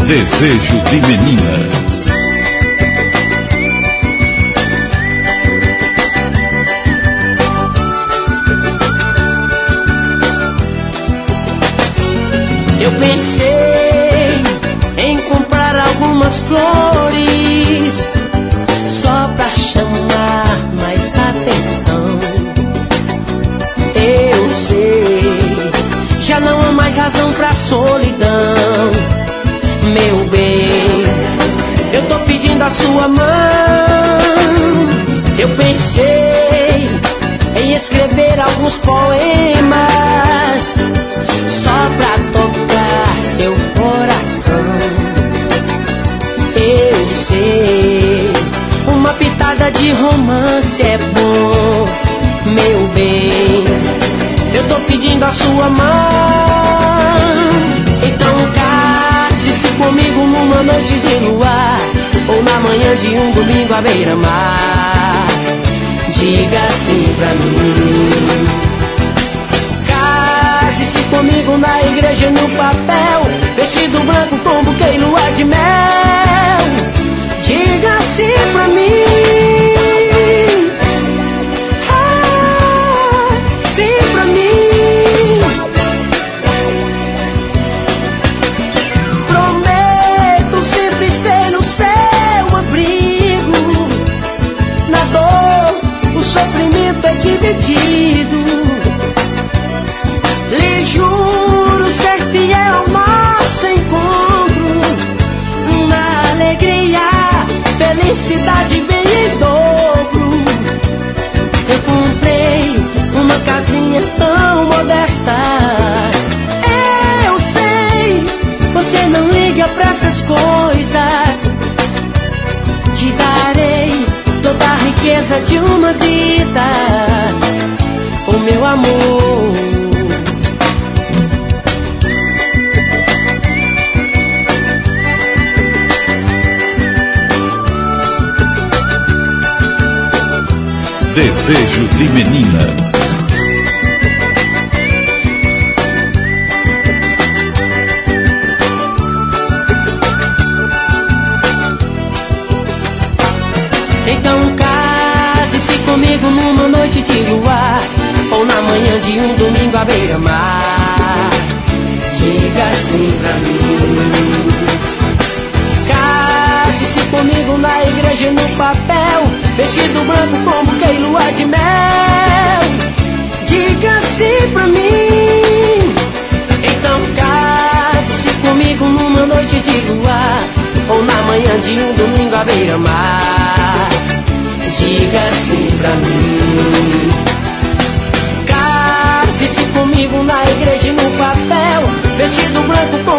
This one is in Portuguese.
Desejo de menina. Eu pensei em comprar algumas flores só pra chamar mais atenção. Eu sei, já não há mais razão pra solidão. Meu bem, eu tô pedindo a sua mão. Eu pensei em escrever alguns poemas só pra tocar seu coração. Eu sei, uma pitada de romance é bom. Meu bem, eu tô pedindo a sua mão. Então case-se comigo numa noite de luar, ou na manhã de um domingo à beira-mar. Diga sim pra mim. Case-se comigo na igreja e no papel, vestido branco com buquê e lua de mel. Diga sim pra mim. Sim pra mim. Prometo sempre ser o seu abrigo. Na dor, o sofrimento é dividido. Lhe juro ser fiel ao nosso encontro. Na alegria, felicidade vem em dobro. Eu comprei uma casinha tão modesta. Eu sei, você não liga pra essas coisas. Te darei toda a riqueza de uma vida, o meu amor. Desejo de menina. Então case-se comigo numa noite de luar, ou na manhã de um domingo à beira-mar. Diga sim pra mim. Case-se comigo na igreja e no papel, vestido branco com buquê e lua de mel. Diga sim pra mim. Então case-se comigo numa noite de luar, ou na manhã de um domingo à beira-mar. Diga sim pra mim. Case-se comigo na igreja e no papel, vestido branco com